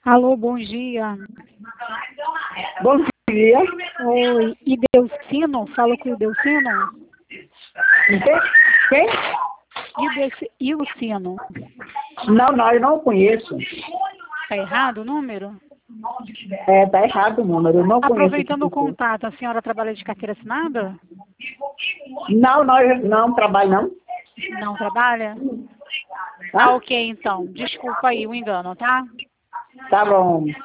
Alô, bom dia. Bom dia. Oi, Idelcino? Falo com o Idelcino? Quem? Idelcino. Não, eu não conheço. Tá errado o número? Tá errado o número, eu não conheço. Aproveitando o contato, a senhora trabalha de carteira assinada? Não, eu não trabalho, não. Não trabalha? Tá? Ok, então. Desculpa aí o engano, tá? Tá bom.